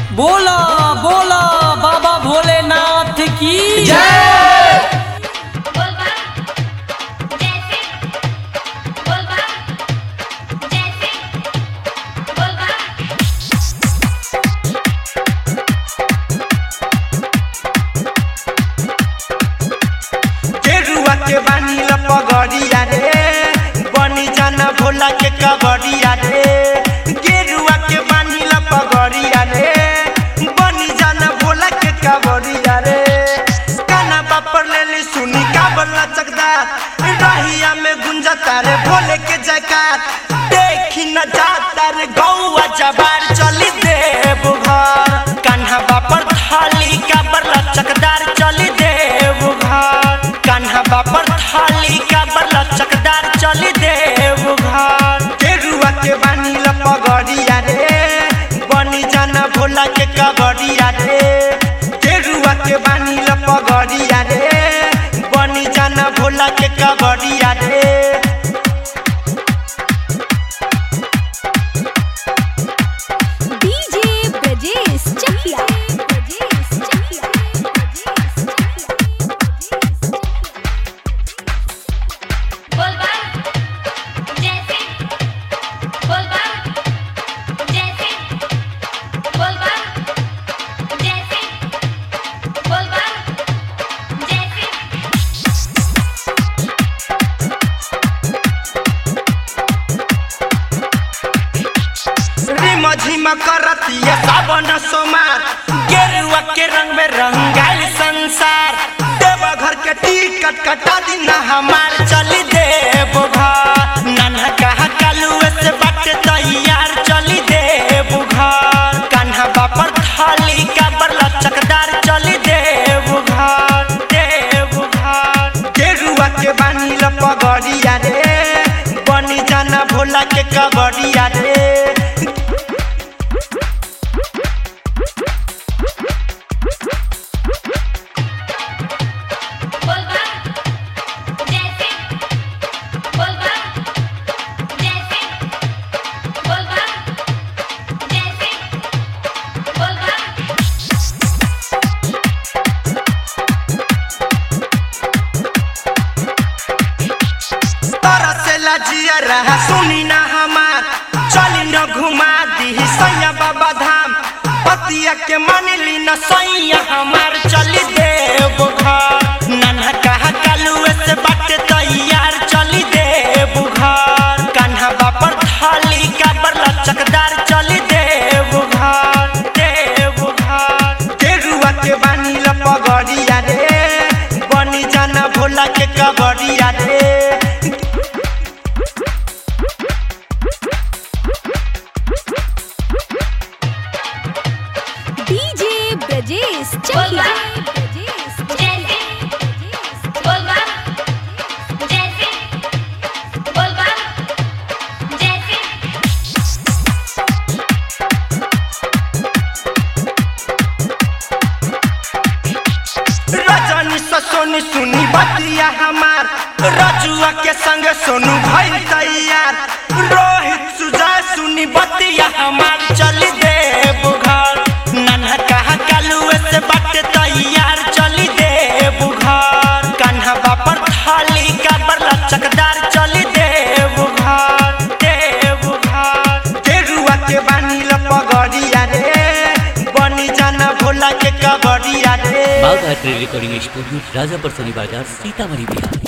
बोला बोला बाबा भोलेनाथ की जय। गेरुआ के बानी पगड़िया रे बनी जाना भोला के कबड़िया रे। गेरुआ के बानी पगड़िया रे बनी जाना भोला के कबड़िया रे। काना बापर ले ली सुनी काबला चकदार रहिया में गुंजता रे भोले के जयकार। देखी न जाता रे गौआ जबार चली देव घर। कान्हा बापर थाली काबला चकदार चली देव घर। कान्हा बापर थाली काबला चकदार चली देव घर। गेरुआ के बानी पगड़िया रे बनी जाना भोला के कबड़िया रे। गेरुआ के बानी पगड़िया रे बनी जाना भोला के कबड़िया रे। डीजे ब्रजेश चकिया झिमा करतिया सावन सोमार। गेरुआ के रंग में रंगाइल संसार। देवघर के टिकट कटा दीना हमार चली देव घर। नन्हा कहा कालुए से बाटे तैयार चली देव घर। कान्हा बापर थाली का बरला चकदार चली देव घर। देव घर गेरुआ के बानी पगड़िया रे बनी जाना भोला के कबड़िया रे। जिया रहा सुनी ना हमार चली न घुमा दी सैया बाबा धाम। पतिया के मानली न सैया हमार चली देव घर। नन्हा कहा कालुए से बाटे तैयार चली देव घर। कान्हा बापर थाली का बरला चकदार चली देव घर। देव घर गेरुआ के बानी पगड़िया रे बनी जाना भोला के कबड़िया रे। डीजे ब्रजेश चकिया रजनी सोनी सुनी बतिया हमार। रजुआ के संग सोनू भइल तैयार। रोहित सुजय सुनी बतिया हमार चली देव घर। नन्हा कहा कालुए से बाटे तैयार चली देव घर। कान्हा बापर थाली का बरला चकदार चली देव घर। देव घर गेरुआ के बानी पगड़िया रे बनी जाना भोला के कबड़िया रे। बाघ art recording studio Rajapur Shani Bazar Sitamarhi Bihar.